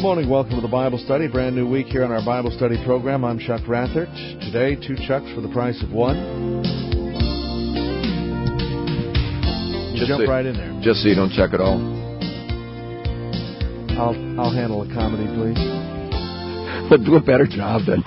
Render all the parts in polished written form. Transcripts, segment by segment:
morning. Welcome to the Bible Study. Brand new week here on our Bible Study program. I'm Chuck Rathert. Today, 2 Chucks for the price of 1. Jump right in there. Just so you don't check at all. I'll handle the comedy, please. But do a better job then.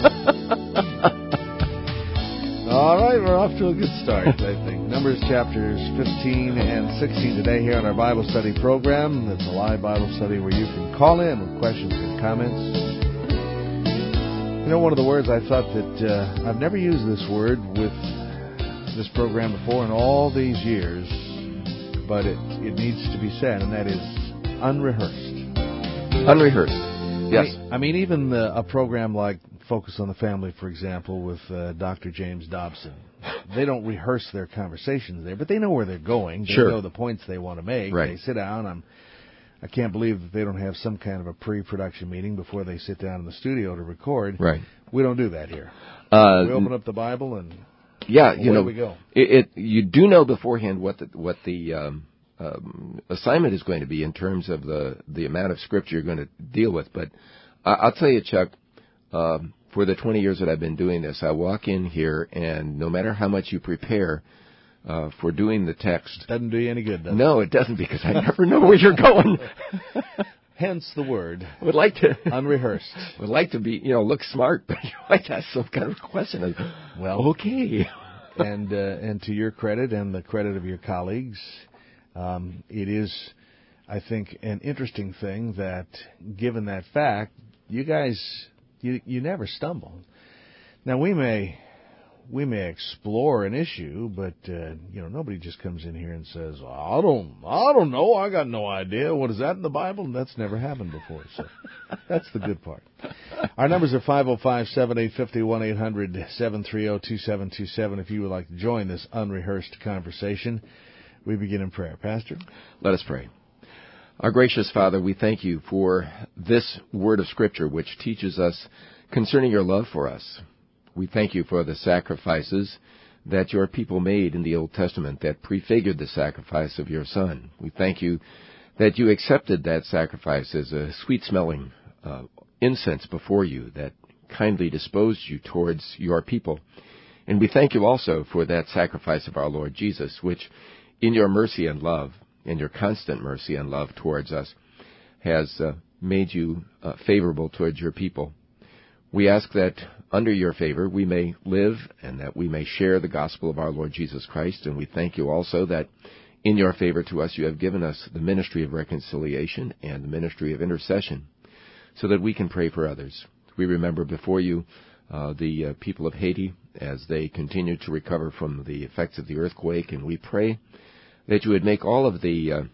All right, we're off to a good start, I think. Numbers chapters 15 and 16 today here on our Bible Study program. It's a live Bible study where you can call in with questions and comments. You know, one of the words I thought that I've never used this word with this program before in all these years, but it needs to be said, and that is unrehearsed. Unrehearsed, yes. I mean even a program like Focus on the Family, for example, with Dr. James Dobson. They don't rehearse their conversations there, but they know where they're going. They know the points they want to make. Right. They sit down. I can't believe that they don't have some kind of a pre-production meeting before they sit down in the studio to record. Right. We don't do that here. We open up the Bible and away we go. You do know beforehand what the assignment is going to be in terms of the amount of scripture you're going to deal with. But I'll tell you, Chuck, for the 20 years that I've been doing this, I walk in here, and no matter how much you prepare for doing the text... Doesn't do you any good, does it? No, it doesn't, because I never know where you're going. Hence the word. Would like to... Unrehearsed. Would like to be, look smart, but you might ask some kind of question. Well, okay. And to your credit and the credit of your colleagues, it is, I think, an interesting thing that, given that fact, you guys... You never stumble. Now we may explore an issue, but nobody just comes in here and says, "I don't know. I got no idea. What is that in the Bible?" And that's never happened before. So that's the good part. Our numbers are 505-7850, 1-800-730-2727. If you would like to join this unrehearsed conversation, we begin in prayer. Pastor, let us pray. Our gracious Father, we thank you for this word of Scripture which teaches us concerning your love for us. We thank you for the sacrifices that your people made in the Old Testament that prefigured the sacrifice of your Son. We thank you that you accepted that sacrifice as a sweet-smelling incense before you that kindly disposed you towards your people. And we thank you also for that sacrifice of our Lord Jesus, which in your mercy and love, and your constant mercy and love towards us, has made you favorable towards your people. We ask that under your favor we may live and that we may share the gospel of our Lord Jesus Christ. And we thank you also that in your favor to us you have given us the ministry of reconciliation and the ministry of intercession so that we can pray for others. We remember before you the people of Haiti as they continue to recover from the effects of the earthquake, and we pray that you would make all of the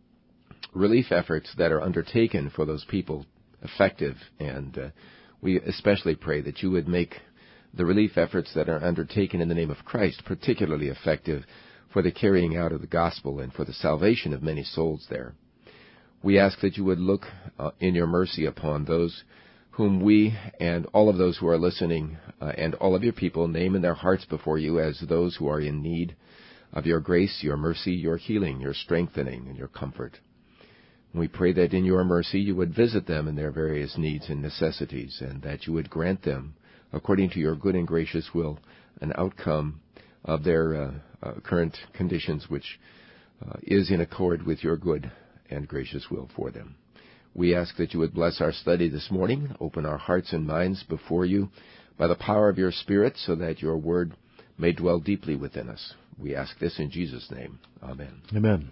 relief efforts that are undertaken for those people effective. And we especially pray that you would make the relief efforts that are undertaken in the name of Christ particularly effective for the carrying out of the gospel and for the salvation of many souls there. We ask that you would look in your mercy upon those whom we and all of those who are listening and all of your people name in their hearts before you as those who are in need of your grace, your mercy, your healing, your strengthening, and your comfort. And we pray that in your mercy you would visit them in their various needs and necessities, and that you would grant them, according to your good and gracious will, an outcome of their current conditions which is in accord with your good and gracious will for them. We ask that you would bless our study this morning, open our hearts and minds before you by the power of your Spirit, so that your word may dwell deeply within us. We ask this in Jesus' name. Amen. Amen.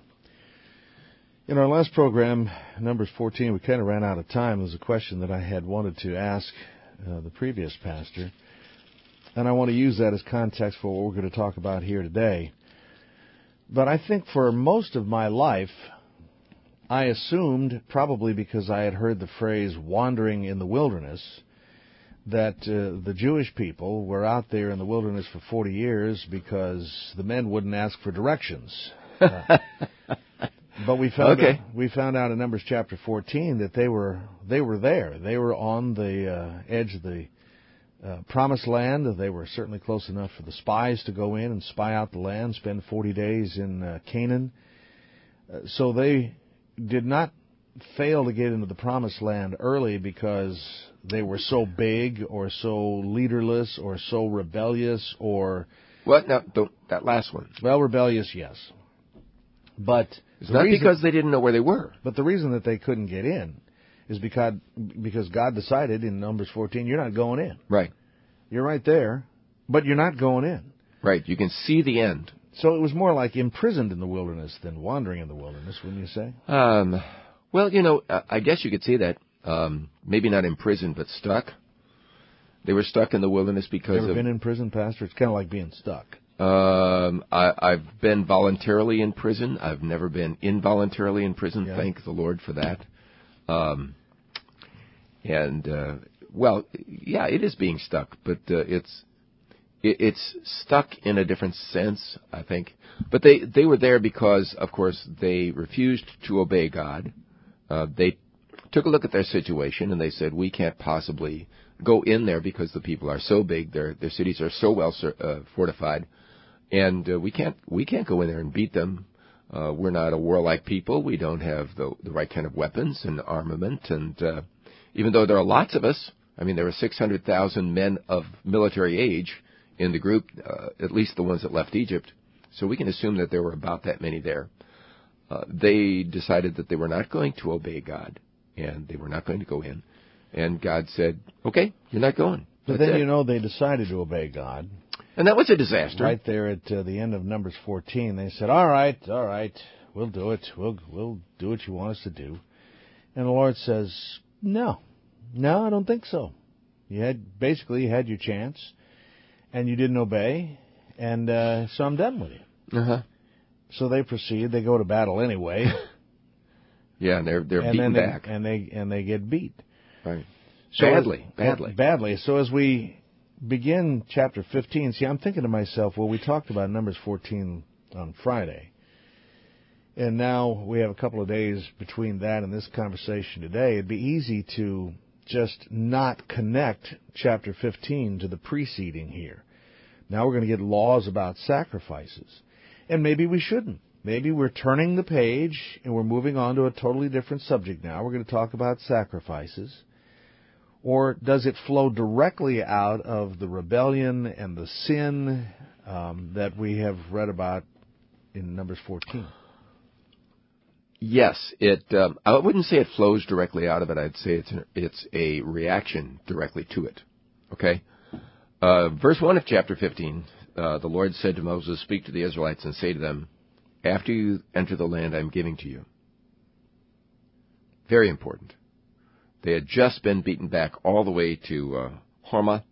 In our last program, Numbers 14, we kind of ran out of time. There was a question that I had wanted to ask the previous pastor, and I want to use that as context for what we're going to talk about here today. But I think for most of my life, I assumed, probably because I had heard the phrase wandering in the wilderness, that the Jewish people were out there in the wilderness for 40 years because the men wouldn't ask for directions. But we found out in Numbers chapter 14 that they were there. They were on the edge of the promised land. They were certainly close enough for the spies to go in and spy out the land, spend 40 days in Canaan. So they did not fail to get into the promised land early because they were so big or so leaderless or so rebellious or... What? No, that last one. Well, rebellious, yes. But it's not because they didn't know where they were. But the reason that they couldn't get in is because God decided in Numbers 14, you're not going in. Right. You're right there, but you're not going in. Right. You can see the end. So it was more like imprisoned in the wilderness than wandering in the wilderness, wouldn't you say? Well, I guess you could say that. Maybe not imprisoned, but stuck. They were stuck in the wilderness because Ever been in prison, Pastor? It's kind of like being stuck. I've been voluntarily in prison. I've never been involuntarily in prison. Yeah. Thank the Lord for that. Well, yeah, it is being stuck, but it's stuck in a different sense, I think. But they were there because, of course, they refused to obey God. They took a look at their situation and they said, we can't possibly go in there because the people are so big, their cities are so well fortified, and we can't go in there and beat them. We're not a warlike people. We don't have the right kind of weapons and armament, and even though there are lots of us, I mean, there were 600,000 men of military age in the group, at least the ones that left Egypt, so we can assume that there were about that many there. They decided that they were not going to obey God, and they were not going to go in. And God said, okay, you're not going. But then, they decided to obey God. And that was a disaster. Right there at the end of Numbers 14, they said, all right, we'll do it. We'll do what you want us to do. And the Lord says, no, I don't think so. You had your chance, and you didn't obey, and so I'm done with you. Uh-huh. So they proceed. They go to battle anyway. Yeah, and they're beaten back. And they get beat. Right. So Badly. So as we begin chapter 15, I'm thinking to myself, well, we talked about Numbers 14 on Friday. And now we have a couple of days between that and this conversation today. It'd be easy to just not connect chapter 15 to the preceding here. Now we're going to get laws about sacrifices. And maybe we shouldn't. Maybe we're turning the page and we're moving on to a totally different subject now. We're going to talk about sacrifices. Or does it flow directly out of the rebellion and the sin that we have read about in Numbers 14? Yes, I wouldn't say it flows directly out of it. I'd say it's a reaction directly to it. Okay? Verse 1 of chapter 15, the Lord said to Moses, speak to the Israelites and say to them, after you enter the land I'm giving to you. Very important. They had just been beaten back all the way to Hormah,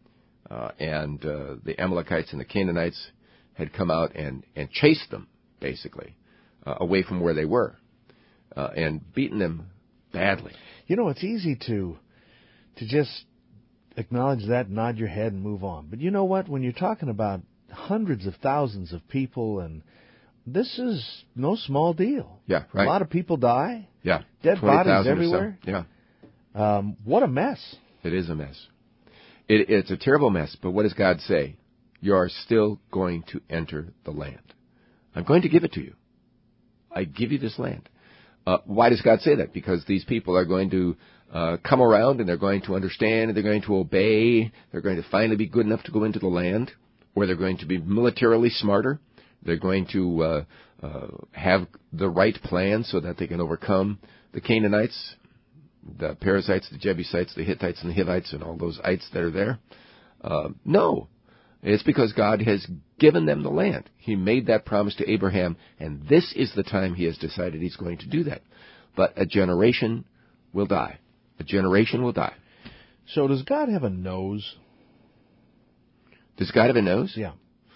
and the Amalekites and the Canaanites had come out and chased them, basically, away from where they were, and beaten them badly. It's easy to just acknowledge that, nod your head, and move on. But you know what? When you're talking about hundreds of thousands of people, and this is no small deal. Yeah, right. A lot of people die. Yeah. Dead bodies everywhere. So. Yeah. What a mess. It is a mess. It's a terrible mess, but what does God say? You are still going to enter the land. I'm going to give it to you. I give you this land. Why does God say that? Because these people are going to come around and they're going to understand and they're going to obey. They're going to finally be good enough to go into the land, or they're going to be militarily smarter. They're going to have the right plan so that they can overcome the Canaanites, the Perizzites, the Jebusites, the Hittites, and the Hivites, and all those ites that are there. No. It's because God has given them the land. He made that promise to Abraham, and this is the time he has decided he's going to do that. But a generation will die. A generation will die. So does God have a nose? Does God have a nose? Yeah.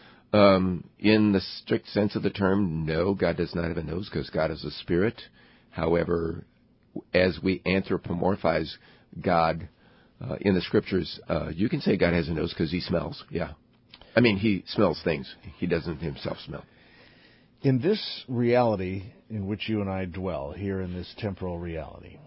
In the strict sense of the term, no, God does not have a nose because God is a spirit. However, as we anthropomorphize God in the Scriptures, you can say God has a nose because he smells, yeah. I mean, he smells things. He doesn't himself smell. In this reality in which you and I dwell, here in this temporal reality,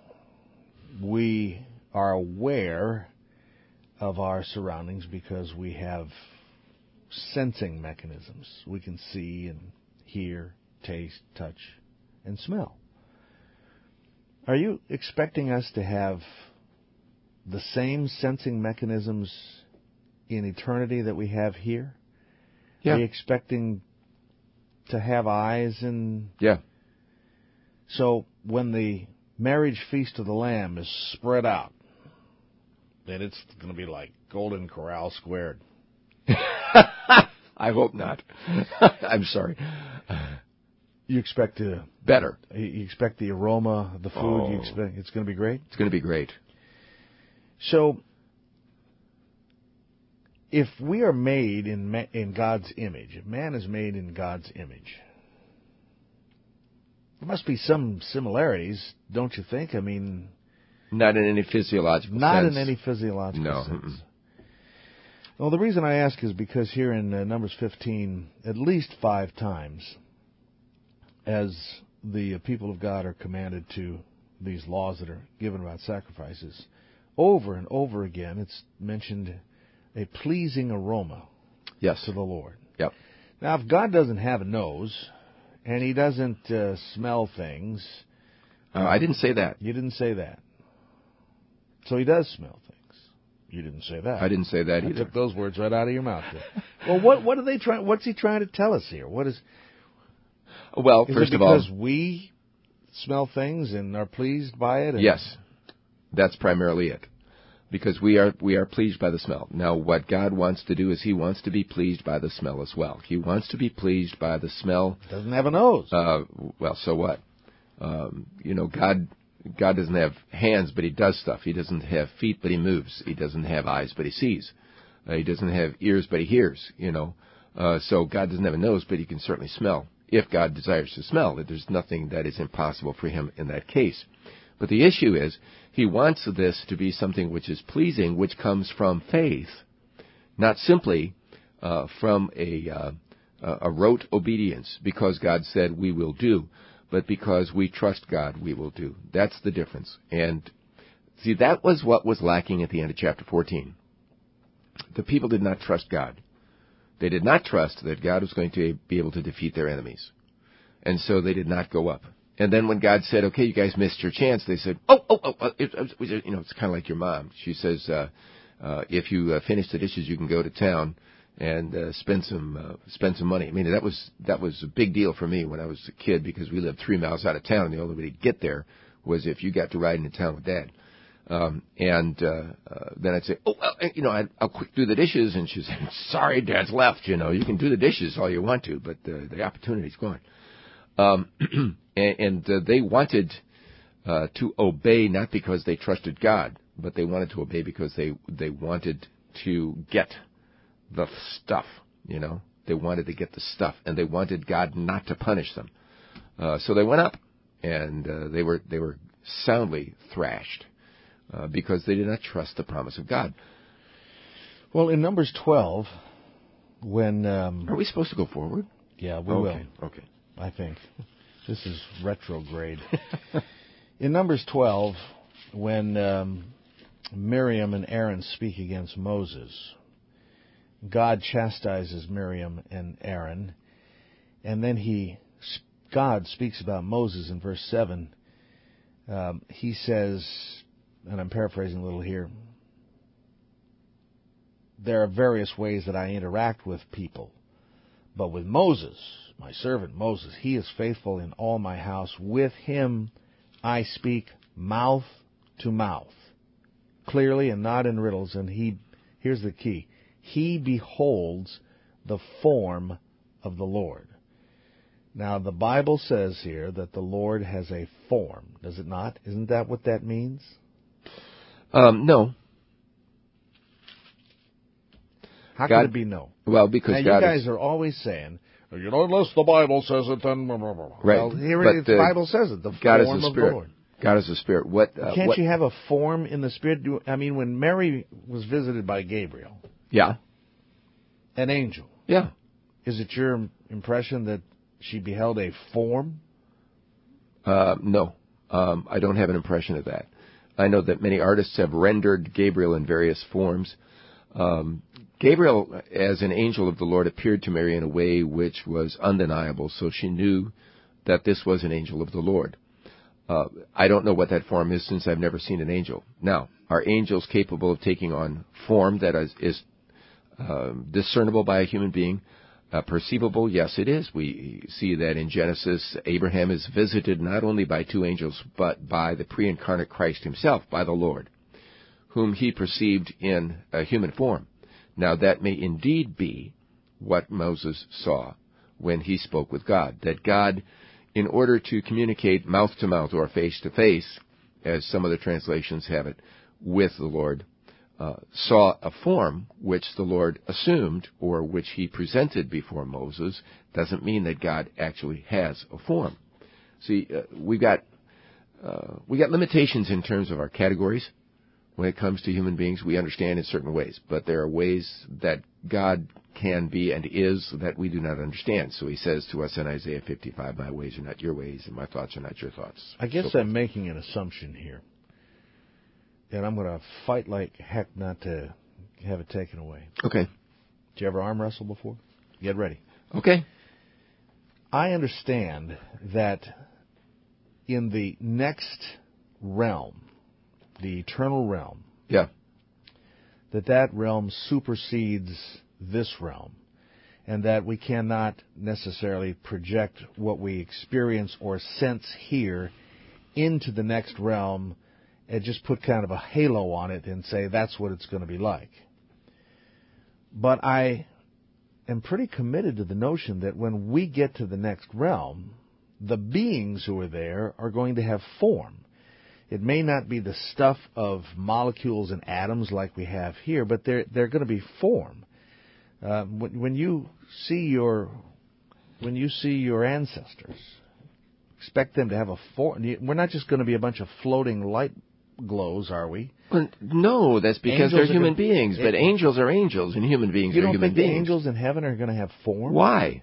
we are aware of our surroundings because we have sensing mechanisms. We can see and hear, taste, touch, and smell. Are you expecting us to have the same sensing mechanisms in eternity that we have here? Yeah. Are you expecting to have eyes and... Yeah. So when the marriage feast of the Lamb is spread out, then it's going to be like Golden Corral squared. I hope not. I'm sorry. You expect to... Better. You expect the aroma of the food. Oh. You expect it's going to be great? It's going to be great. So, if we are made in God's image, if man is made in God's image, there must be some similarities, don't you think? I mean... Not in any physiological sense. Not in any physiological sense. Mm-mm. Well, the reason I ask is because here in Numbers 15, at least 5 times, as the people of God are commanded to these laws that are given about sacrifices, over and over again, it's mentioned a pleasing aroma Yes. to the Lord. Yep. Now, if God doesn't have a nose, and He doesn't smell things... I didn't say that. You didn't say that. So He does smell things. You didn't say that. I didn't say that I either. took those words right out of your mouth. Well, what are they trying? What's He trying to tell us here? What is? Well, Is first it of all, because we smell things and are pleased by it? yes, that's primarily it. Because we are pleased by the smell. Now, what God wants to do is He wants to be pleased by the smell as well. He wants to be pleased by the smell. Doesn't have a nose. Well, so what? God doesn't have hands, but He does stuff. He doesn't have feet, but He moves. He doesn't have eyes, but He sees. He doesn't have ears, but He hears. So God doesn't have a nose, but He can certainly smell. If God desires to smell, there's nothing that is impossible for Him in that case. But the issue is, He wants this to be something which is pleasing, which comes from faith, not simply from a rote obedience, because God said we will do, but because we trust God, we will do. That's the difference. And see, that was what was lacking at the end of chapter 14. The people did not trust God. They did not trust that God was going to be able to defeat their enemies. And so they did not go up. And then when God said, okay, you guys missed your chance, they said, it's kind of like your mom. She says, if you finish the dishes, you can go to town and spend some money. I mean, that was a big deal for me when I was a kid, because we lived 3 miles out of town, and the only way to get there was if you got to ride into town with Dad. Then I'd say, I'll quick do the dishes, and she'd say, sorry, Dad's left. You can do the dishes all you want to, but the opportunity's gone. They wanted to obey not because they trusted God, but they wanted to obey because they wanted to get the stuff. They wanted to get the stuff, and they wanted God not to punish them. So they went up, and they were soundly thrashed because they did not trust the promise of God. Well, in Numbers 12, when are we supposed to go forward? Yeah, we will. Okay. I think. This is retrograde. In Numbers 12, when Miriam and Aaron speak against Moses, God chastises Miriam and Aaron, and then God speaks about Moses in verse 7. He says, and I'm paraphrasing a little here, there are various ways that I interact with people, but with Moses, my servant Moses, he is faithful in all my house. With him I speak mouth to mouth, clearly and not in riddles. And here's the key, he beholds the form of the Lord. Now, the Bible says here that the Lord has a form, does it not? Isn't that what that means? No. How can it be no? Well, because now, God you guys are always saying, unless the Bible says it, then... Right. Well, here the Bible says it, the God form is a of spirit. the Lord. God is a spirit. Can't you have a form in the spirit? When Mary was visited by Gabriel... Yeah. An angel. Yeah. Is it your impression that she beheld a form? No. I don't have an impression of that. I know that many artists have rendered Gabriel in various forms. Gabriel, as an angel of the Lord, appeared to Mary in a way which was undeniable, so she knew that this was an angel of the Lord. I don't know what that form is since I've never seen an angel. Now, are angels capable of taking on form that is discernible by a human being? Perceivable? Yes, it is. We see that in Genesis, Abraham is visited not only by two angels, but by the pre-incarnate Christ himself, by the Lord, whom he perceived in a human form. Now, that may indeed be what Moses saw when he spoke with God, that God, in order to communicate mouth-to-mouth or face-to-face, as some of the translations have it, with the Lord, saw a form which the Lord assumed or which he presented before Moses. Doesn't mean that God actually has a form. See, we got limitations in terms of our categories. When it comes to human beings, we understand in certain ways, but there are ways that God can be and is that we do not understand. So he says to us in Isaiah 55, my ways are not your ways, and my thoughts are not your thoughts. I guess I'm making an assumption here, and I'm going to fight like heck not to have it taken away. Okay. Did you ever arm wrestle before? Get ready. Okay. I understand that in the next realm, the eternal realm, yeah, that realm supersedes this realm, and that we cannot necessarily project what we experience or sense here into the next realm and just put kind of a halo on it and say that's what it's going to be like. But I am pretty committed to the notion that when we get to the next realm, the beings who are there are going to have form. It may not be the stuff of molecules and atoms like we have here, but they're going to be form. When you see your ancestors, expect them to have a form. We're not just going to be a bunch of floating light glows, are we? Well, no, that's because they're human beings. But angels are angels, and human beings are human beings. You don't think the angels in heaven are going to have form? Why?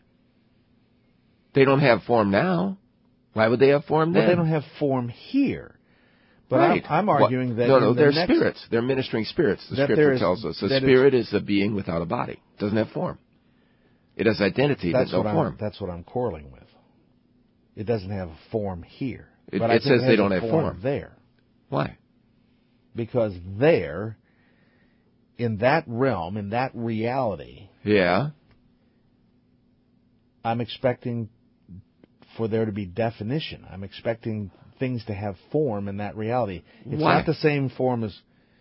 They don't have form now. Why would they have form then? Well, they don't have form here. But right. I'm arguing that... No, they're spirits. They're ministering spirits, the Scripture tells us. A spirit is a being without a body. It doesn't have form. It has identity, but no form. That's what I'm quarreling with. It doesn't have a form here. It says they don't have form. There. Why? Because there, in that realm, in that reality... Yeah. I'm expecting for there to be definition. I'm expecting things to have form in that reality. It's Why? not the same form as...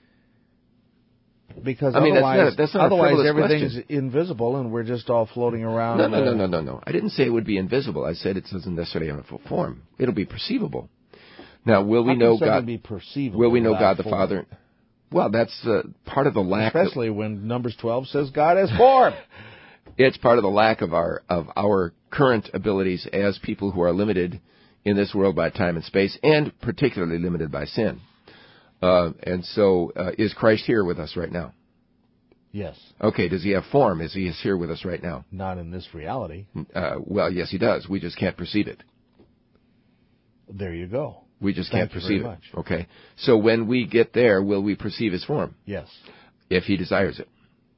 Because that's not otherwise everything's question. Invisible and we're just all floating around. No. I didn't say it would be invisible. I said it doesn't necessarily have a form. It'll be perceivable. Now, will we know God? Be perceivable will we know God the form? Father? Well, that's part of the lack. Especially when Numbers 12 says God has form. It's part of the lack of our current abilities as people who are limited in this world by time and space, and particularly limited by sin. And so, is Christ here with us right now? Yes. Okay, does he have form? Is he here with us right now? Not in this reality. Well, yes, he does. We just can't perceive it. There you go. We just Thank can't perceive you very it. much. Okay. So when we get there, will we perceive his form? Yes. If he desires it.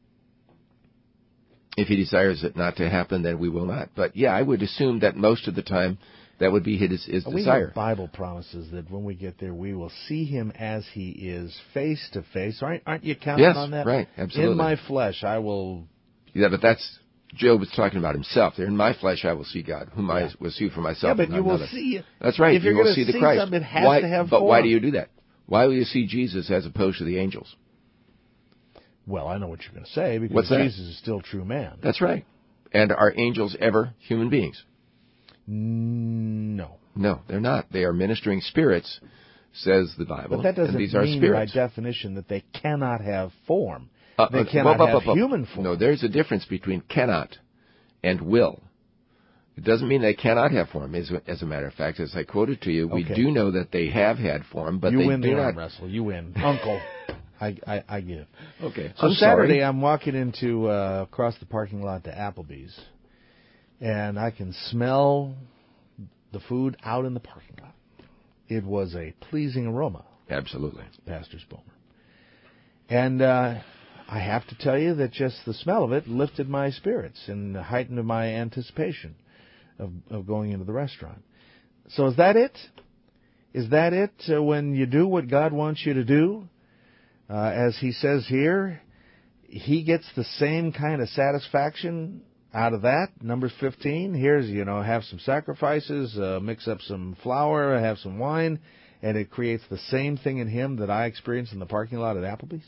If he desires it not to happen, then we will not. But yeah, I would assume that most of the time that would be his desire. We have Bible promises that when we get there, we will see him as he is, face to face. Aren't you counting on that? Yes, right, absolutely. In my flesh, I will... Yeah, but that's... Job was talking about himself. There, in my flesh, I will see God, whom I will see for myself. Yeah, but you will see. That's right. If you're you will see the Christ. It has to have but form. why do you do that? Why will you see Jesus as opposed to the angels? Well, I know what you're going to say because What's that? Jesus is still true man. That's right. And are angels ever human beings? No. No, they're not. They are ministering spirits, says the Bible. But that doesn't these are mean spirits. by definition that they cannot have form. They cannot have human form. No, there's a difference between cannot and will. It doesn't mean they cannot have form. As a matter of fact, as I quoted to you, we do know that they have had form, but you they win do the not. arm wrestle. You win, Uncle. I give. Okay. So I'm Saturday, sorry. I'm walking into across the parking lot to Applebee's, and I can smell the food out in the parking lot. It was a pleasing aroma. Absolutely, Pastor Spomer. And I have to tell you that just the smell of it lifted my spirits and heightened my anticipation of going into the restaurant. So is that it? Is that it? When you do what God wants you to do, as he says here, he gets the same kind of satisfaction out of that. Numbers 15, here's, have some sacrifices, mix up some flour, have some wine, and it creates the same thing in him that I experienced in the parking lot at Applebee's?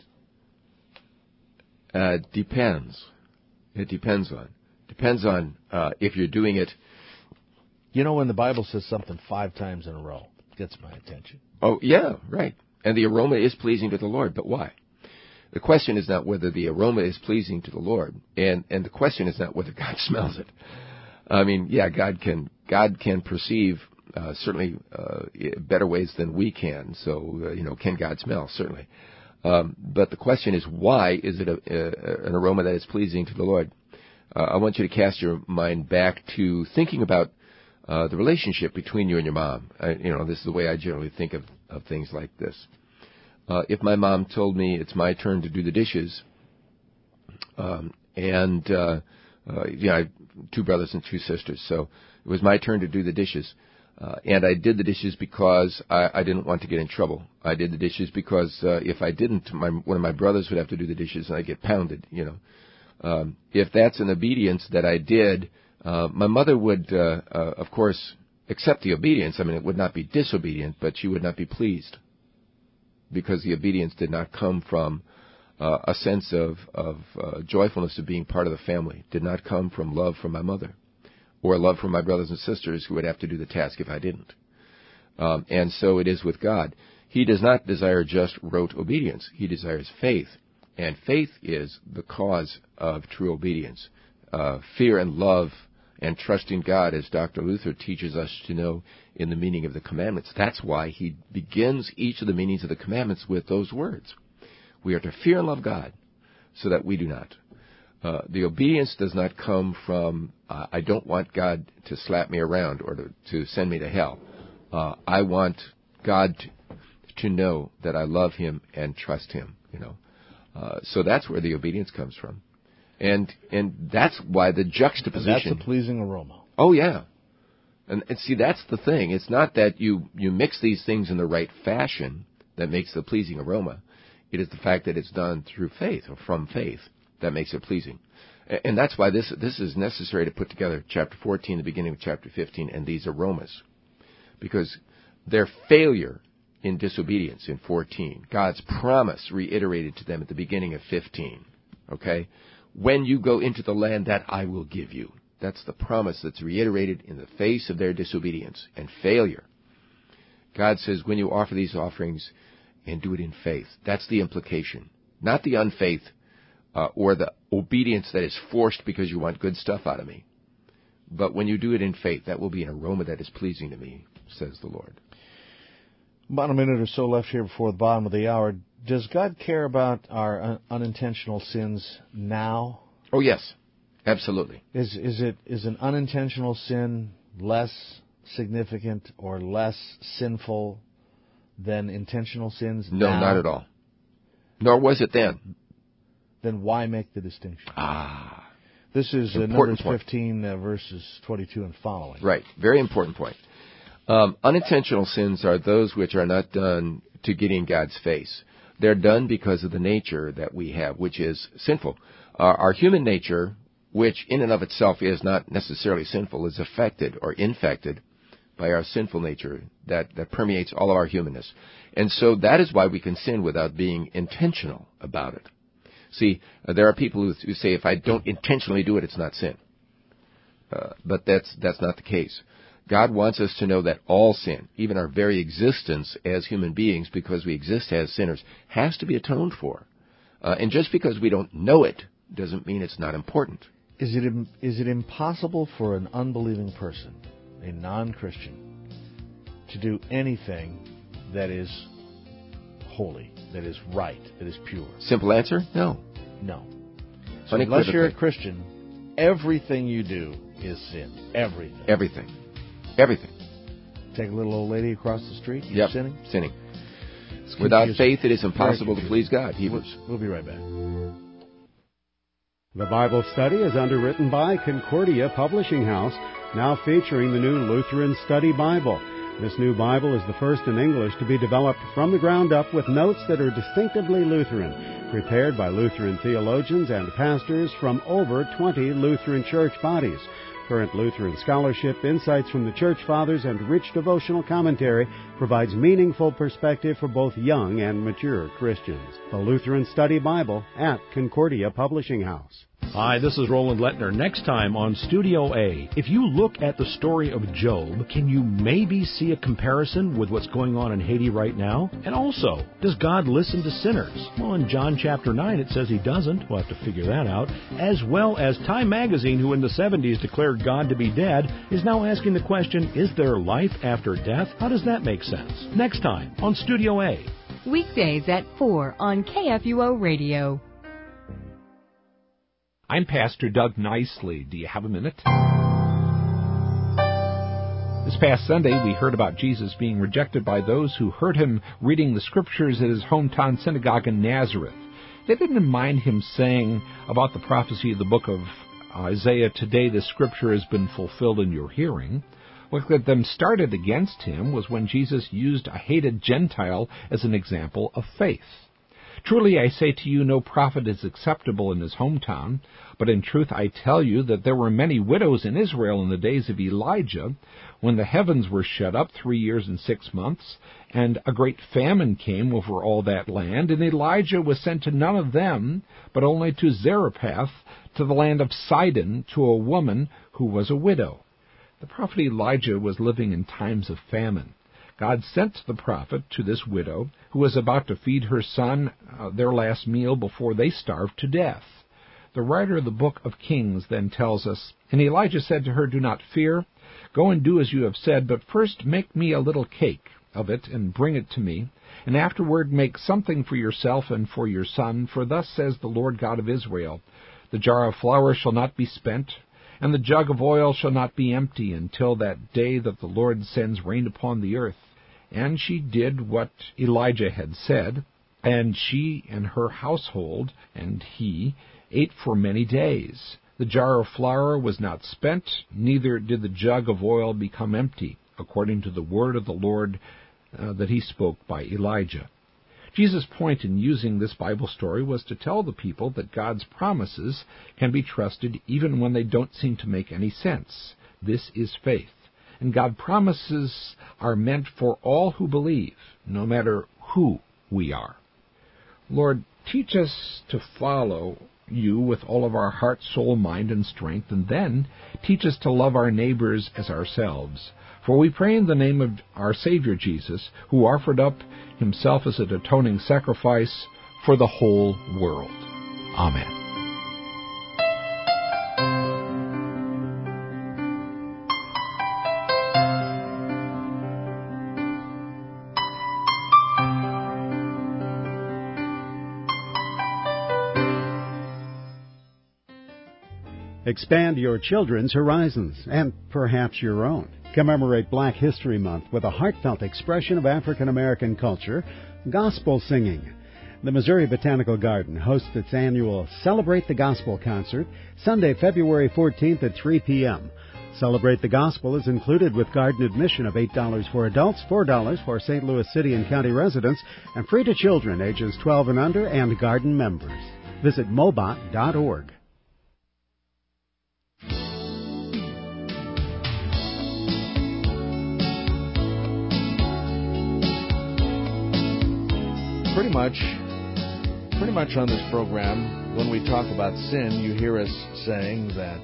Depends. It depends on if you're doing it. When the Bible says something 5 times in a row, it gets my attention. Oh, yeah, right. And the aroma is pleasing to the Lord, but why? The question is not whether the aroma is pleasing to the Lord, and the question is not whether God smells it. I mean, yeah, God can perceive certainly better ways than we can. So, can God smell? Certainly. But the question is, why is it an aroma that is pleasing to the Lord? I want you to cast your mind back to thinking about the relationship between you and your mom. This is the way I generally think of things like this. If my mom told me it's my turn to do the dishes, I have 2 brothers and 2 sisters, so it was my turn to do the dishes. And I did the dishes because I didn't want to get in trouble. I did the dishes because if I didn't, one of my brothers would have to do the dishes and I'd get pounded, If that's an obedience that I did, my mother would, of course, accept the obedience. I mean, it would not be disobedient, but she would not be pleased because the obedience did not come from a sense of joyfulness of being part of the family, did not come from love for my mother or love for my brothers and sisters who would have to do the task if I didn't. And so it is with God. He does not desire just rote obedience. He desires faith. And faith is the cause of true obedience. Fear and love and trust in God, as Dr. Luther teaches us to know in the meaning of the commandments. That's why he begins each of the meanings of the commandments with those words. We are to fear and love God so that we do not. The obedience does not come from, I don't want God to slap me around or to send me to hell. I want God to know that I love Him and trust Him, So that's where the obedience comes from. And that's why the juxtaposition... And that's a pleasing aroma. Oh, yeah. And see, that's the thing. It's not that you mix these things in the right fashion that makes the pleasing aroma. It is the fact that it's done through faith or from faith that makes it pleasing. And that's why this is necessary to put together chapter 14, the beginning of chapter 15, and these aromas. Because their failure in disobedience in 14, God's promise reiterated to them at the beginning of 15, okay? When you go into the land that I will give you. That's the promise that's reiterated in the face of their disobedience and failure. God says, when you offer these offerings, and do it in faith. That's the implication. Not the unfaith or the obedience that is forced because you want good stuff out of me. But when you do it in faith, that will be an aroma that is pleasing to me, says the Lord. About a minute or so left here before the bottom of the hour. Does God care about our unintentional sins now? Oh, yes. Absolutely. Is an unintentional sin less significant or less sinful than intentional sins now? No, not at all. Nor was it then. Then why make the distinction? This is Numbers 15, verses 22 and following. Right. Very important point. Unintentional sins are those which are not done to get in God's face. They're done because of the nature that we have, which is sinful. Our human nature, which in and of itself is not necessarily sinful, is affected or infected by our sinful nature that permeates all of our humanness. And so that is why we can sin without being intentional about it. See, there are people who say if I don't intentionally do it, it's not sin. But that's not the case. God wants us to know that all sin, even our very existence as human beings, because we exist as sinners, has to be atoned for. And just because we don't know it doesn't mean it's not important. Is it impossible for an unbelieving person, a non-Christian, to do anything that is holy, that is right, that is pure? Simple answer? No. No. So unless you're a Christian, everything you do is sin. Everything. Everything. Take a little old lady across the street. You're sinning? Sinning. Without faith, it is impossible to please God. Hebrews. We'll be right back. The Bible study is underwritten by Concordia Publishing House, now featuring the new Lutheran Study Bible. This new Bible is the first in English to be developed from the ground up with notes that are distinctively Lutheran, prepared by Lutheran theologians and pastors from over 20 Lutheran church bodies. Current Lutheran scholarship, insights from the Church Fathers, and rich devotional commentary provides meaningful perspective for both young and mature Christians. The Lutheran Study Bible at Concordia Publishing House. Hi, this is Roland Lettner. Next time on Studio A, if you look at the story of Job, can you maybe see a comparison with what's going on in Haiti right now? And also, does God listen to sinners? Well, in John chapter 9, it says he doesn't. We'll have to figure that out. As well as Time magazine, who in the 70s declared God to be dead, is now asking the question, is there life after death? How does that make sense? Next time on Studio A. Weekdays at 4 on KFUO Radio. I'm Pastor Doug Nicely. Do you have a minute? This past Sunday, we heard about Jesus being rejected by those who heard him reading the scriptures at his hometown synagogue in Nazareth. They didn't mind him saying about the prophecy of the book of Isaiah, "Today the scripture has been fulfilled in your hearing." What got them started against him was when Jesus used a hated Gentile as an example of faith. Truly, I say to you, no prophet is acceptable in his hometown. But in truth, I tell you that there were many widows in Israel in the days of Elijah, when the heavens were shut up 3 years and 6 months, and a great famine came over all that land. And Elijah was sent to none of them, but only to Zarephath, to the land of Sidon, to a woman who was a widow. The prophet Elijah was living in times of famine. God sent the prophet to this widow who was about to feed her son their last meal before they starved to death. The writer of the book of Kings then tells us, "And Elijah said to her, 'Do not fear. Go and do as you have said, but first make me a little cake of it and bring it to me, and afterward make something for yourself and for your son, for thus says the Lord God of Israel, the jar of flour shall not be spent, and the jug of oil shall not be empty until that day that the Lord sends rain upon the earth.' And she did what Elijah had said, and she and her household and he ate for many days. The jar of flour was not spent, neither did the jug of oil become empty, according to the word of the Lord that he spoke by Elijah." Jesus' point in using this Bible story was to tell the people that God's promises can be trusted even when they don't seem to make any sense. This is faith. And God's promises are meant for all who believe, no matter who we are. Lord, teach us to follow you with all of our heart, soul, mind, and strength, and then teach us to love our neighbors as ourselves. For we pray in the name of our Savior Jesus, who offered up himself as an atoning sacrifice for the whole world. Amen. Expand your children's horizons, and perhaps your own. Commemorate Black History Month with a heartfelt expression of African American culture, gospel singing. The Missouri Botanical Garden hosts its annual Celebrate the Gospel concert Sunday, February 14th at 3 p.m. Celebrate the Gospel is included with garden admission of $8 for adults, $4 for St. Louis City and County residents, and free to children ages 12 and under and garden members. Visit mobot.org. Pretty much on this program, when we talk about sin, you hear us saying that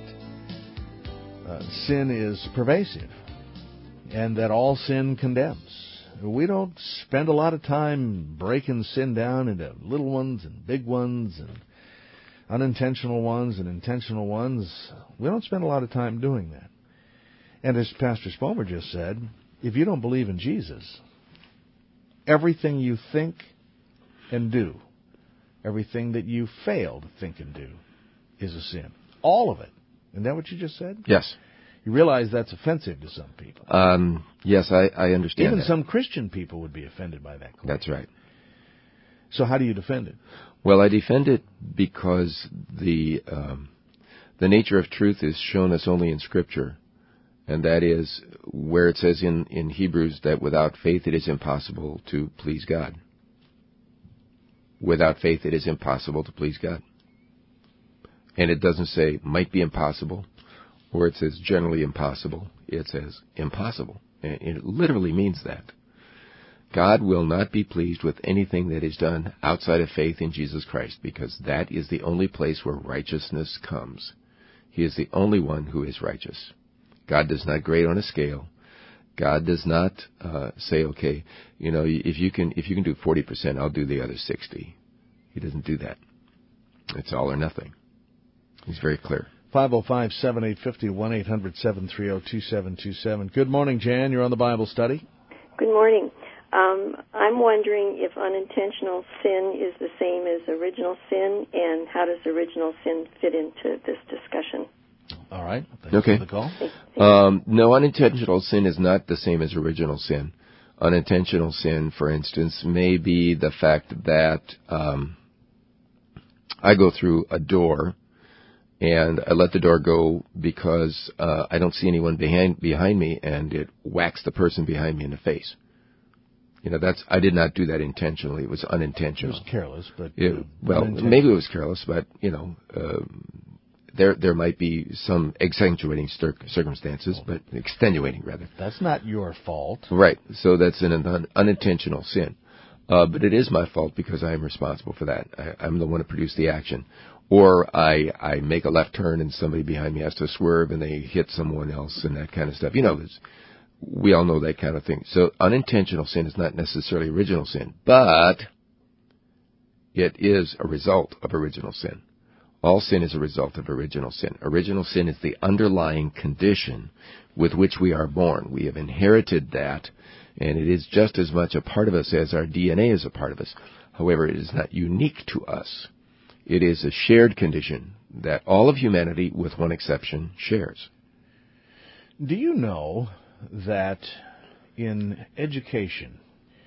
sin is pervasive and that all sin condemns. We don't spend a lot of time breaking sin down into little ones and big ones and unintentional ones and intentional ones. We don't spend a lot of time doing that. And as Pastor Spomer just said, if you don't believe in Jesus, everything you think and do, everything that you fail to think and do, is a sin. All of it. Isn't that what you just said? Yes. You realize that's offensive to some people. Yes, I understand. Even that. some Christian people would be offended by that claim. That's right. So how do you defend it? Well, I defend it because the nature of truth is shown us only in Scripture, And that is where it says in Hebrews that without faith it is impossible to please God. Without faith it is impossible to please God. And it doesn't say might be impossible, or it says generally impossible. It says impossible. And it literally means that. God will not be pleased with anything that is done outside of faith in Jesus Christ, because that is the only place where righteousness comes. He is the only one who is righteous. God does not grade on a scale. God does not say, okay, if you can do 40%, I'll do the other 60. He doesn't do that. It's all or nothing. He's very clear. 505-7850, 1-800-730-2727. Good morning, Jan. You're on the Bible study. Good morning. I'm wondering if unintentional sin is the same as original sin, and how does original sin fit into this discussion? All right. Thanks Okay. for the call. No, unintentional sin is not the same as original sin. Unintentional sin, for instance, may be the fact that I go through a door and I let the door go because I don't see anyone behind me, and it whacks the person behind me in the face. I did not do that intentionally. It was unintentional. It was careless, but maybe it was careless, but there might be some accentuating circumstances, but extenuating rather. That's not your fault, right? So that's an unintentional sin, but it is my fault because I am responsible for that. I'm the one who produced the action. Or I make a left turn and somebody behind me has to swerve and they hit someone else and that kind of stuff. We all know that kind of thing. So unintentional sin is not necessarily original sin, but it is a result of original sin. All sin is a result of original sin. Original sin is the underlying condition with which we are born. We have inherited that, and it is just as much a part of us as our DNA is a part of us. However, it is not unique to us. It is a shared condition that all of humanity, with one exception, shares. Do you know that in education,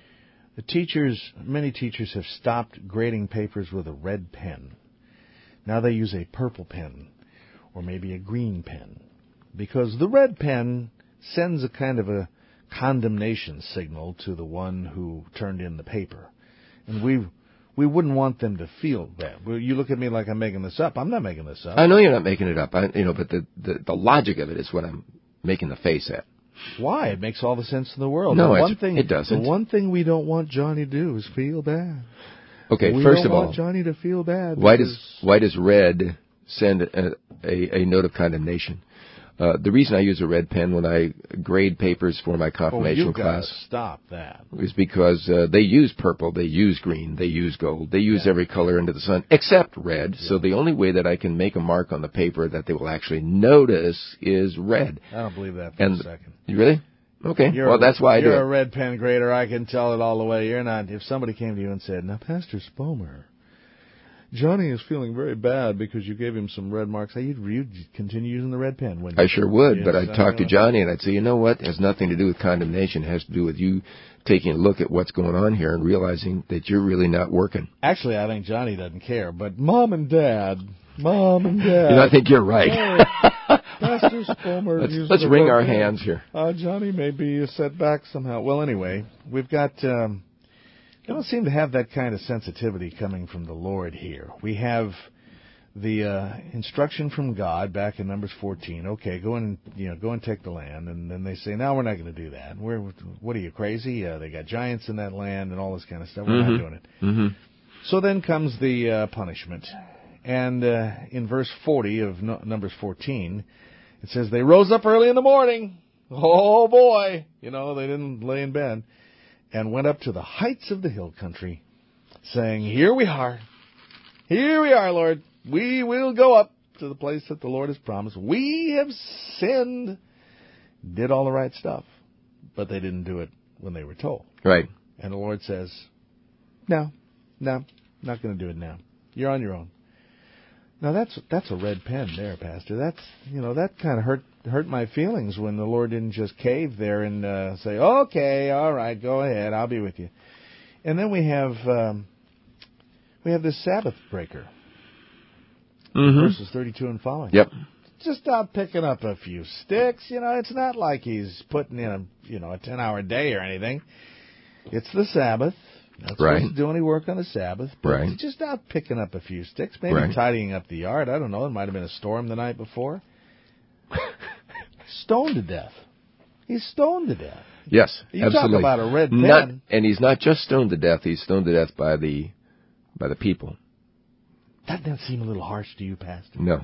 many teachers have stopped grading papers with a red pen? Now they use a purple pen or maybe a green pen, because the red pen sends a kind of a condemnation signal to the one who turned in the paper. And we wouldn't want them to feel bad. Well, you look at me like I'm making this up. I'm not making this up. I know you're not making it up. But the logic of it is what I'm making the face at. Why? It makes all the sense in the world. No, it doesn't. The one thing we don't want Johnny to do is feel bad. Okay, we first don't of all, want Johnny to feel bad. Why does red send a note of condemnation? The reason I use a red pen when I grade papers for my confirmation class stop that. is because they use purple, they use green, they use gold, they use every color under the sun except red. Yeah. So the only way that I can make a mark on the paper that they will actually notice is red. I don't believe that for a second. You really? Okay. That's why I do it. You're a red pen grader. I can tell it all the way. You're not. If somebody came to you and said, "Now, Pastor Spomer, Johnny is feeling very bad because you gave him some red marks," you'd continue using the red pen, wouldn't you? I sure would, but I'd talk to Johnny and I'd say, you know what? It has nothing to do with condemnation. It has to do with you taking a look at what's going on here and realizing that you're really not working. Actually, I think Johnny doesn't care, but Mom and Dad. I think you're right. Pastor Spomer. Let's wring our hands here. Johnny may be set back somehow. Well, anyway, we've got... we don't seem to have that kind of sensitivity coming from the Lord here. We have the instruction from God back in Numbers 14. Okay, go and take the land, and then they say, "No, we're not going to do that. What are you, crazy? They got giants in that land and all this kind of stuff. We're not doing it." Mm-hmm. So then comes the punishment, and in verse 40 of Numbers 14, it says they rose up early in the morning. Oh boy, they didn't lay in bed. And went up to the heights of the hill country, saying, Here we are, Lord. We will go up to the place that the Lord has promised. We have sinned. Did all the right stuff, but they didn't do it when they were told. Right. And the Lord says, No, not going to do it now. You're on your own. Now that's a red pen there, Pastor. That kind of hurt my feelings when the Lord didn't just cave there and say, "Okay, all right, go ahead, I'll be with you." And then we have this Sabbath breaker, verses 32 and following. Yep. just out picking up a few sticks. It's not like he's putting in a 10-hour day or anything. It's the Sabbath. Not supposed to do any work on the Sabbath. But he's just out picking up a few sticks, maybe tidying up the yard. I don't know. It might have been a storm the night before. Stoned to death. He's stoned to death. Yes, you absolutely. Talk about a red pen. And he's not just stoned to death. He's stoned to death by the people. That doesn't seem a little harsh to you, Pastor? No.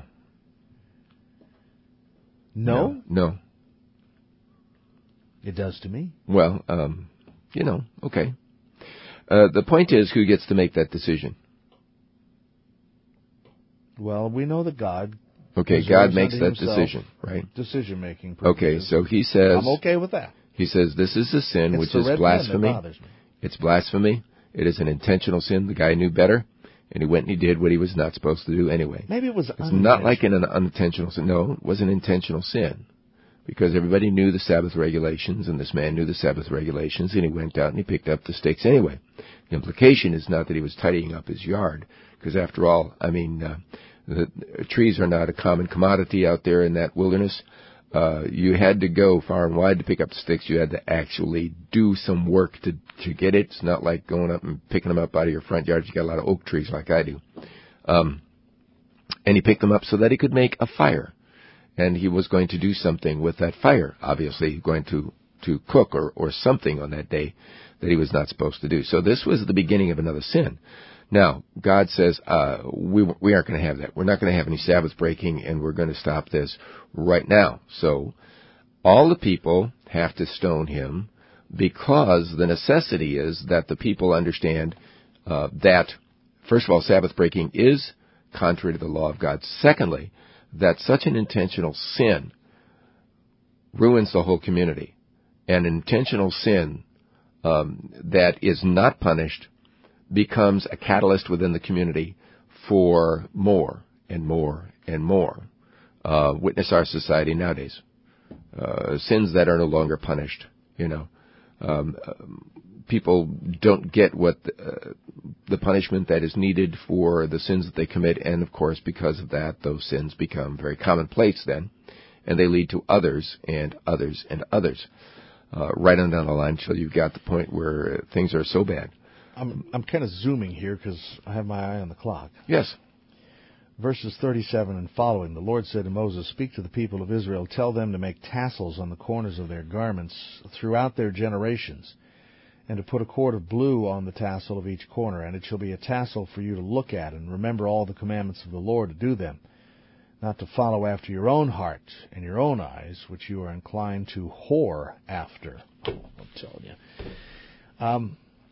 No? No. It does to me. Well, okay. The point is, who gets to make that decision? Well, we know that God. Okay, God makes that decision, right? Decision-making. Okay, so he says... I'm okay with that. He says this is a sin, which is blasphemy. That bothers me. It's blasphemy. It is an intentional sin. The guy knew better, and he went and he did what he was not supposed to do anyway. Maybe it was It's not like an unintentional sin. No, it was an intentional sin. Because everybody knew the Sabbath regulations, and this man knew the Sabbath regulations, and he went out and he picked up the sticks anyway. The implication is not that he was tidying up his yard, because after all, the trees are not a common commodity out there in that wilderness. You had to go far and wide to pick up the sticks. You had to actually do some work to get it. It's not like going up and picking them up out of your front yard. You got a lot of oak trees like I do. And he picked them up so that he could make a fire. And he was going to do something with that fire, obviously going to cook or something on that day that he was not supposed to do. So this was the beginning of another sin. Now, God says, we aren't going to have that. We're not going to have any Sabbath breaking, and we're going to stop this right now. So all the people have to stone him because the necessity is that the people understand that, first of all, Sabbath breaking is contrary to the law of God. Secondly, that such an intentional sin ruins the whole community. An intentional sin that is not punished becomes a catalyst within the community for more and more and more. Witness our society nowadays. Sins that are no longer punished, people don't get what the punishment that is needed for the sins that they commit, and of course, because of that, those sins become very commonplace then, and they lead to others and others and others, right on down the line till you've got the point where things are so bad. I'm kind of zooming here because I have my eye on the clock. Yes. Verses 37 and following, the Lord said to Moses, "Speak to the people of Israel, tell them to make tassels on the corners of their garments throughout their generations, and to put a cord of blue on the tassel of each corner, and it shall be a tassel for you to look at, and remember all the commandments of the Lord to do them, not to follow after your own heart and your own eyes, which you are inclined to whore after." I'm telling you.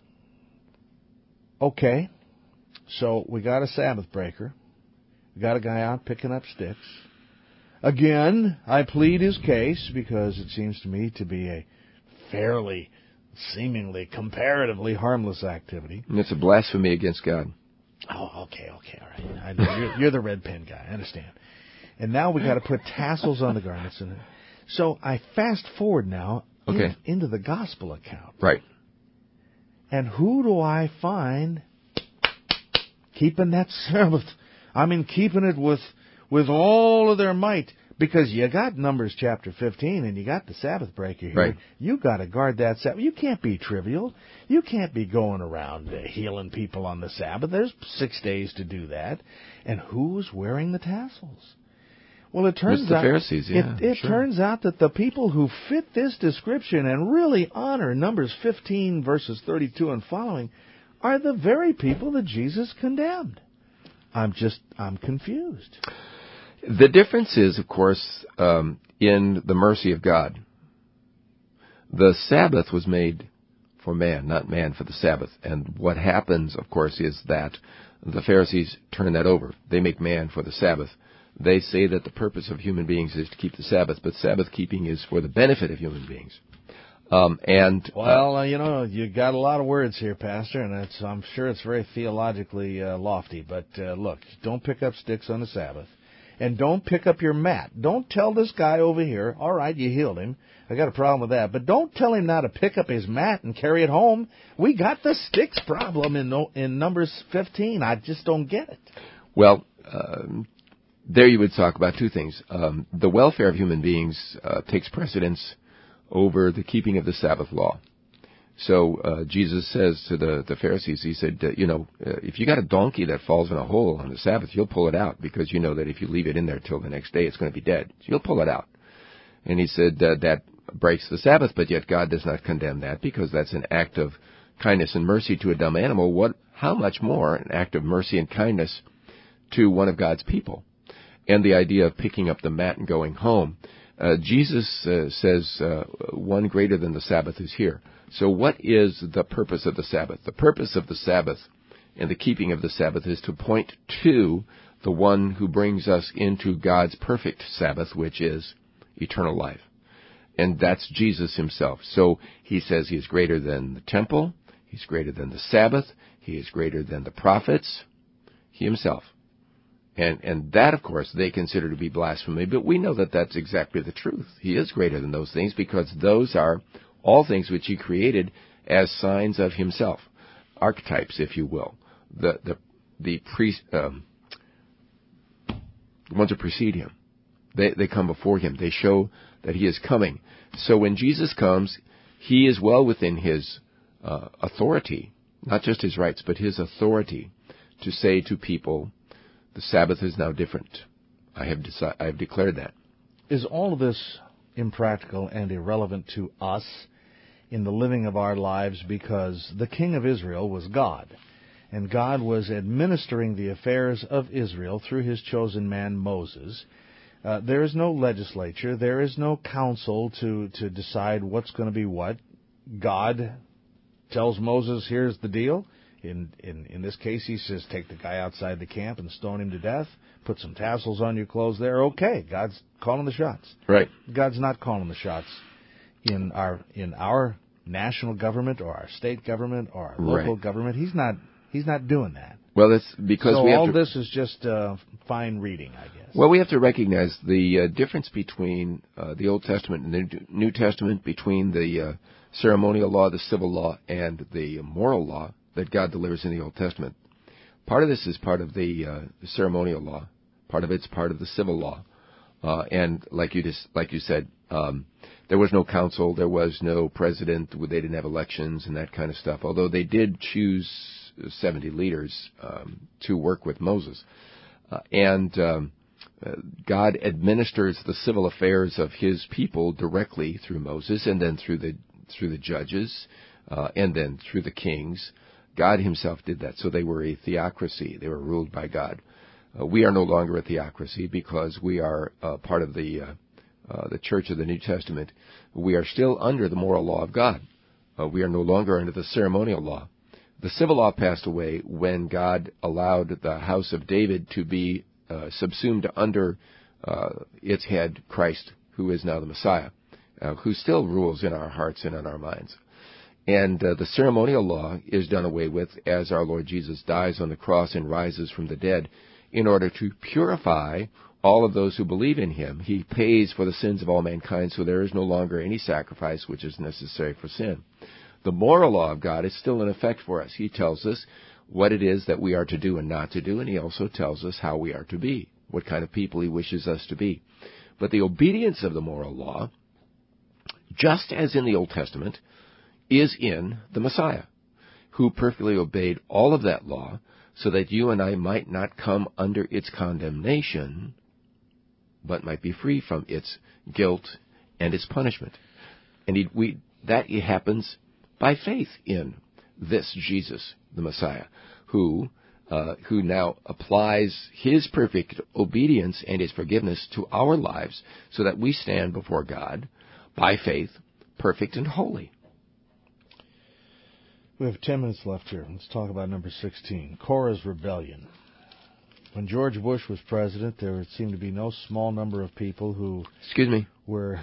Okay, so we got a Sabbath breaker. We got a guy out picking up sticks. Again, I plead his case because it seems to me to be a fairly, seemingly, comparatively harmless activity. And it's a blasphemy against God. Oh, okay, all right. I know you're the red pen guy. I understand. And now we got to put tassels on the garments. So I fast forward now into the gospel account. Right. And who do I find keeping that Sabbath? I mean, keeping it with all of their might. Because you got Numbers chapter 15 and you got the Sabbath breaker here. Right. You got to guard that Sabbath. You can't be trivial. You can't be going around healing people on the Sabbath. There's 6 days to do that. And who's wearing the tassels? Well, it turns out the Pharisees, it turns out that the people who fit this description and really honor Numbers 15 verses 32 and following are the very people that Jesus condemned. I'm confused. The difference is, of course, in the mercy of God. The Sabbath was made for man, not man for the Sabbath. And what happens, of course, is that the Pharisees turn that over. They make man for the Sabbath. They say that the purpose of human beings is to keep the Sabbath, but Sabbath keeping is for the benefit of human beings. You got a lot of words here, Pastor, and I'm sure it's very theologically lofty. But look, don't pick up sticks on the Sabbath, and don't pick up your mat. Don't tell this guy over here, all right, you healed him. I got a problem with that. But don't tell him now to pick up his mat and carry it home. We got the sticks problem in Numbers 15. I just don't get it. Well, there you would talk about two things. The welfare of human beings takes precedence over the keeping of the Sabbath law. So Jesus says to the Pharisees, he said, if you got a donkey that falls in a hole on the Sabbath, you'll pull it out because you know that if you leave it in there till the next day, it's going to be dead. So you'll pull it out. And he said that breaks the Sabbath, but yet God does not condemn that because that's an act of kindness and mercy to a dumb animal. How much more an act of mercy and kindness to one of God's people? And the idea of picking up the mat and going home. Jesus says one greater than the Sabbath is here. So what is the purpose of the Sabbath? The purpose of the Sabbath and the keeping of the Sabbath is to point to the one who brings us into God's perfect Sabbath, which is eternal life. And that's Jesus himself. So he says he is greater than the temple. He's greater than the Sabbath. He is greater than the prophets. He himself. And that, of course, they consider to be blasphemy. But we know that that's exactly the truth. He is greater than those things because those are all things which he created as signs of himself, archetypes, if you will, the ones that precede him. They come before him. They show that he is coming. So when Jesus comes, he is well within his authority, not just his rights, but his authority to say to people, the Sabbath is now different. I have declared that. Is all of this impractical and irrelevant to us in the living of our lives because the King of Israel was God, and God was administering the affairs of Israel through his chosen man Moses? There is no legislature. There is no council to decide what's going to be what. God tells Moses, here's the deal. In this case, he says, take the guy outside the camp and stone him to death. Put some tassels on your clothes there. Okay, God's calling the shots. Right. God's not calling the shots in our national government or our state government or our local government. He's not doing that. Well, that's because this is just fine reading, I guess. Well, we have to recognize the difference between the Old Testament and the New Testament, between the ceremonial law, the civil law, and the moral law that God delivers in the Old Testament. Part of this is part of the ceremonial law. Part of it's part of the civil law. And like you said, there was no council, there was no president, they didn't have elections and that kind of stuff, although they did choose 70 leaders to work with Moses. God administers the civil affairs of his people directly through Moses, and then through the judges, and then through the kings. God himself did that. So they were a theocracy. They were ruled by God. We are no longer a theocracy because we are part of the Church of the New Testament. We are still under the moral law of God. We are no longer under the ceremonial law. The civil law passed away when God allowed the house of David to be subsumed under its head, Christ, who is now the Messiah, who still rules in our hearts and in our minds. And the ceremonial law is done away with as our Lord Jesus dies on the cross and rises from the dead in order to purify all of those who believe in him. He pays for the sins of all mankind, so there is no longer any sacrifice which is necessary for sin. The moral law of God is still in effect for us. He tells us what it is that we are to do and not to do, and he also tells us how we are to be, what kind of people he wishes us to be. But the obedience of the moral law, just as in the Old Testament, is in the Messiah, who perfectly obeyed all of that law so that you and I might not come under its condemnation, but might be free from its guilt and its punishment. And that happens by faith in this Jesus, the Messiah, who now applies his perfect obedience and his forgiveness to our lives so that we stand before God by faith, perfect and holy. We have 10 minutes left here. Let's talk about number 16, Korah's rebellion. When George Bush was president, there seemed to be no small number of people who were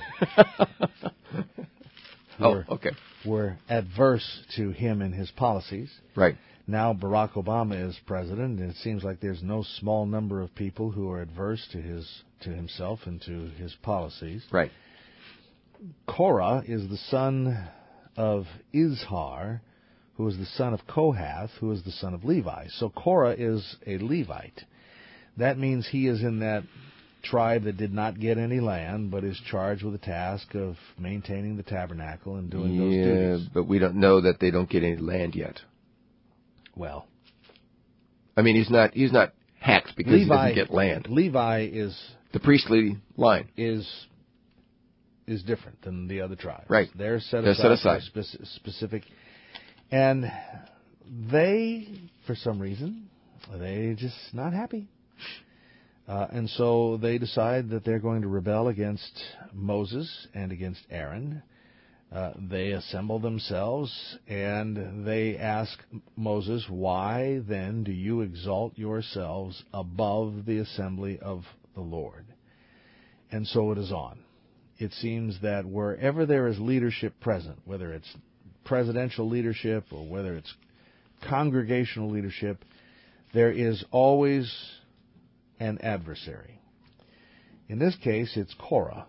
were adverse to him and his policies. Right. Now Barack Obama is president, and it seems like there's no small number of people who are adverse to himself and to his policies. Right. Korah is the son of Izhar, who is the son of Kohath, who is the son of Levi. So Korah is a Levite. that means he is in that tribe that did not get any land, but is charged with the task of maintaining the tabernacle and doing those duties. Yeah, but we don't know that they don't get any land yet. Well, I mean, he's not hacked because he doesn't get land. Levi is the priestly line is different than the other tribes. Right. They're set aside. Specific, and they, for some reason, they're just not happy. And so they decide that they're going to rebel against Moses and against Aaron. They assemble themselves and they ask Moses, "Why then do you exalt yourselves above the assembly of the Lord?" And so it is on. It seems that wherever there is leadership present, whether it's presidential leadership or whether it's congregational leadership, there is always an adversary. In this case, it's Korah.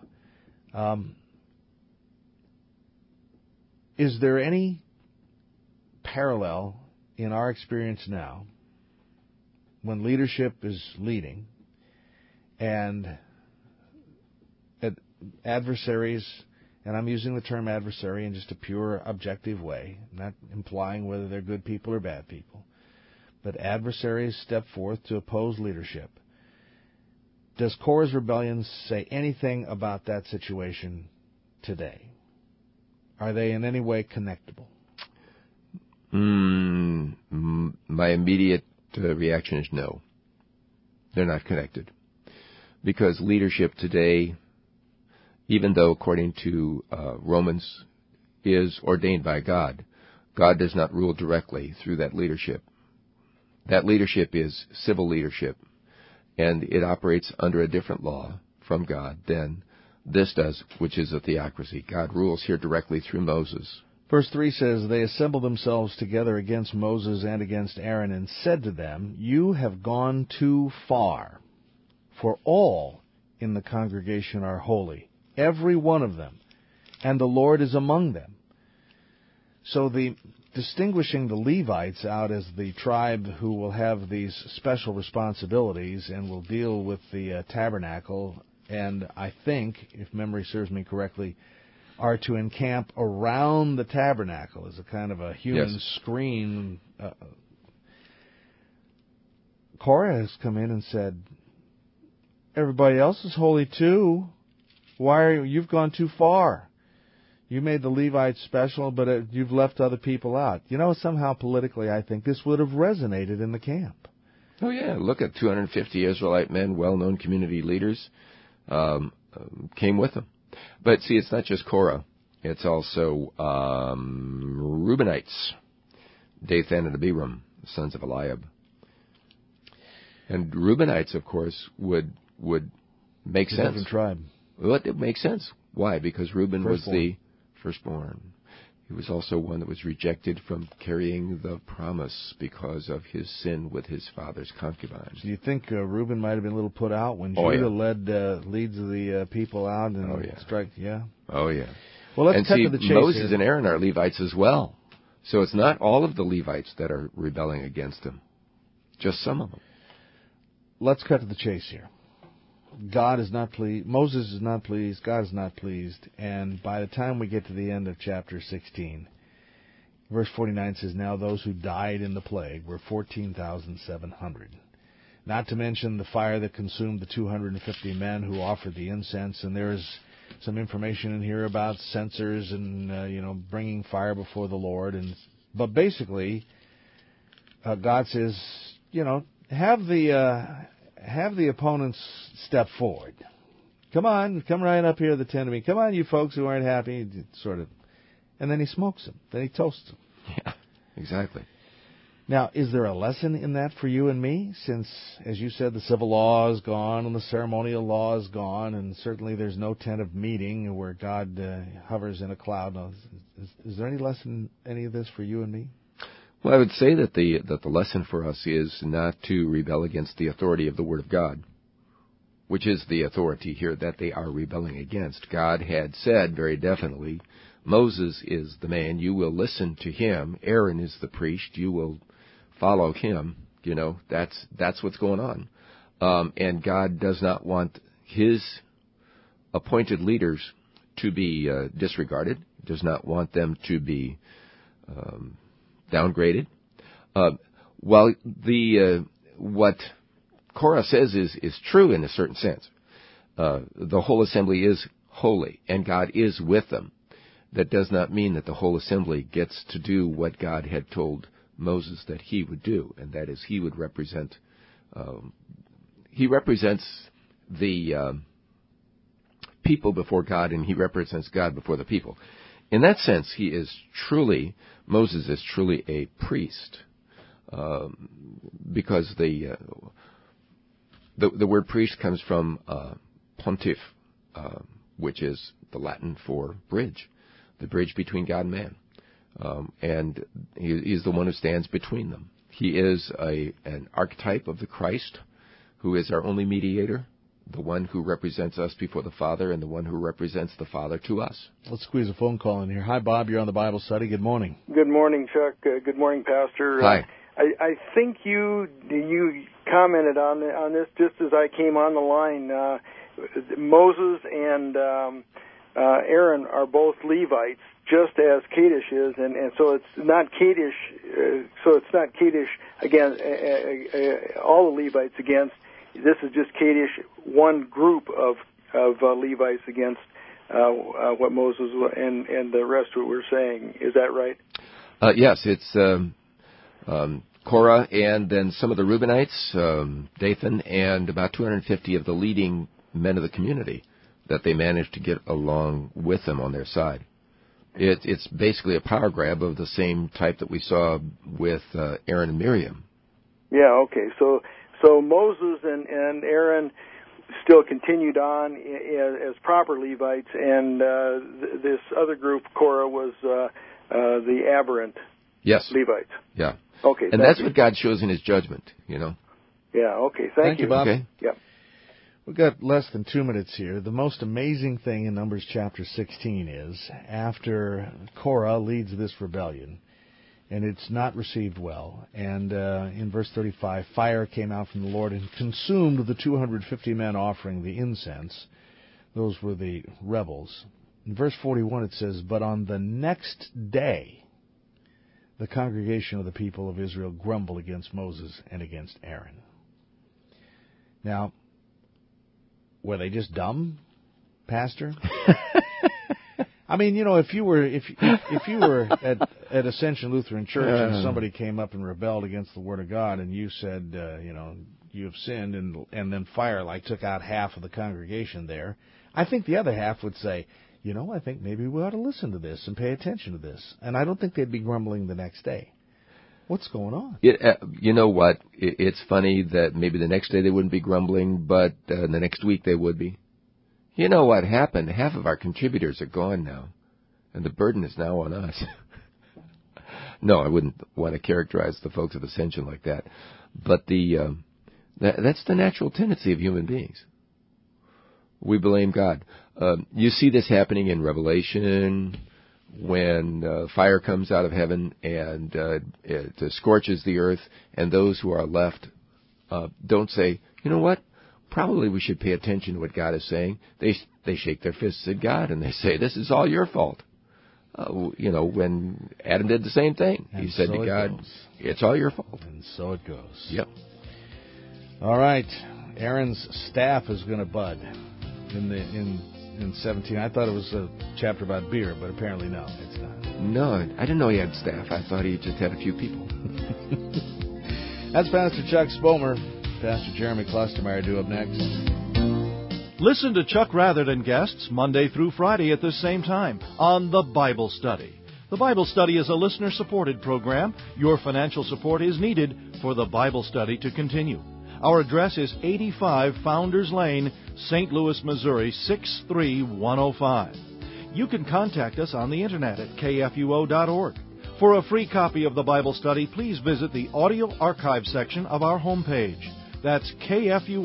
Is there any parallel in our experience now when leadership is leading and adversaries, and I'm using the term adversary in just a pure objective way, not implying whether they're good people or bad people, but adversaries step forth to oppose leadership? Does Korah's rebellion say anything about that situation today? Are they in any way connectable? My immediate reaction is no. They're not connected. Because leadership today, even though according to Romans is ordained by God, God does not rule directly through that leadership. That leadership is civil leadership, and it operates under a different law from God than this does, which is a theocracy. God rules here directly through Moses. Verse 3 says, "They assembled themselves together against Moses and against Aaron, and said to them, 'You have gone too far, for all in the congregation are holy, every one of them, and the Lord is among them.'" So distinguishing the Levites out as the tribe who will have these special responsibilities and will deal with the tabernacle, and I think, if memory serves me correctly, are to encamp around the tabernacle as a kind of a human screen. Korah has come in and said, "Everybody else is holy too. You've gone too far. You made the Levites special, but you've left other people out." Somehow politically, I think this would have resonated in the camp. Oh, yeah. Look at 250 Israelite men, well-known community leaders, came with them. But see, it's not just Korah. It's also Reubenites, Dathan and Abiram, the sons of Eliab. And Reubenites, of course, would make sense. Different tribe. Well, it makes sense. Why? Because Reuben was the firstborn. He was also one that was rejected from carrying the promise because of his sin with his father's concubines. Do you think Reuben might have been a little put out when Judah leads the people out and strike? Yeah. Oh yeah. Well, let's cut to the chase. Moses here. and Aaron are Levites as well, so it's not all of the Levites that are rebelling against him, just some of them. Let's cut to the chase here. God is not pleased. Moses is not pleased. God is not pleased. And by the time we get to the end of chapter 16, verse 49 says, "Now those who died in the plague were 14,700. Not to mention the fire that consumed the 250 men who offered the incense." And there is some information in here about censers and bringing fire before the Lord. But basically, God says, have the opponents step forward. Come right up here to the tent of me. Come on, you folks who aren't happy, sort of. And then he smokes them. Then he toasts them. Yeah, exactly. Now, is there a lesson in that for you and me? Since, as you said, the civil law is gone and the ceremonial law is gone, and certainly there's no tent of meeting where God hovers in a cloud. Now, is there any lesson in any of this for you and me? Well, I would say that the lesson for us is not to rebel against the authority of the Word of God, which is the authority here that they are rebelling against. God had said very definitely, Moses is the man, you will listen to him. Aaron is the priest, you will follow him. That's what's going on. and God does not want His appointed leaders to be disregarded, does not want them to be downgraded. While what Korah says is true in a certain sense, the whole assembly is holy, and God is with them. That does not mean that the whole assembly gets to do what God had told Moses that he would do, and that is he would represent. He represents the people before God, and he represents God before the people. In that sense, Moses is truly a priest, because the word priest comes from pontiff, which is the Latin for bridge, the bridge between God and man. And he's the one who stands between them. He is an archetype of the Christ, who is our only mediator, the one who represents us before the Father, and the one who represents the Father to us. Let's squeeze a phone call in here. Hi, Bob. You're on the Bible study. Good morning. Good morning, Chuck. Good morning, Pastor. Hi. I think you commented on this just as I came on the line. Moses and Aaron are both Levites, just as Kadesh is, and so it's not Kadesh. So it's not Kadesh against all the Levites against. This is just Kadesh, one group of Levites against what Moses and the rest of what we're saying. Is that right? Yes, it's Korah and then some of the Reubenites, Dathan, and about 250 of the leading men of the community that they managed to get along with them on their side. It's basically a power grab of the same type that we saw with Aaron and Miriam. Yeah, okay. So Moses and Aaron still continued on as proper Levites, and this other group, Korah, was the aberrant Levites. Yeah. Okay. And that's what God shows in His judgment, you know. Yeah, okay. Thank you, Bob. Okay. Yeah. We've got less than 2 minutes here. The most amazing thing in Numbers chapter 16 is after Korah leads this rebellion, and it's not received well. And in verse 35, fire came out from the Lord and consumed the 250 men offering the incense. Those were the rebels. In verse 41 it says, but on the next day, the congregation of the people of Israel grumbled against Moses and against Aaron. Now, were they just dumb, Pastor? I mean, you know, if you were at Ascension Lutheran Church and somebody came up and rebelled against the Word of God, and you said, you have sinned, and then fire took out half of the congregation there, I think the other half would say, I think maybe we ought to listen to this and pay attention to this. And I don't think they'd be grumbling the next day. What's going on? You know what? It's funny that maybe the next day they wouldn't be grumbling, but the next week they would be. You know what happened? Half of our contributors are gone now, and the burden is now on us. No, I wouldn't want to characterize the folks of Ascension like that. But that's the natural tendency of human beings. We blame God. You see this happening in Revelation when fire comes out of heaven and it scorches the earth, and those who are left don't say, you know what, probably we should pay attention to what God is saying. They shake their fists at God and they say, this is all your fault. When Adam did the same thing, he said to God, it's all your fault. And so it goes. Yep. All right. Aaron's staff is going to bud in 17. I thought it was a chapter about beer, but apparently no, it's not. No, I didn't know he had staff. I thought he just had a few people. That's Pastor Chuck Spomer. Pastor Jeremy Clustermeyer due up next. Listen to Chuck Rather Than Guests Monday through Friday at this same time on The Bible Study. The Bible Study is a listener-supported program. Your financial support is needed for The Bible Study to continue. Our address is 85 Founders Lane, St. Louis, Missouri, 63105. You can contact us on the Internet at kfuo.org. For a free copy of the Bible Study, please visit the audio archive section of our homepage. That's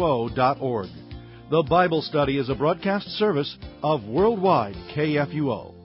kfuo.org. The Bible Study is a broadcast service of Worldwide KFUO.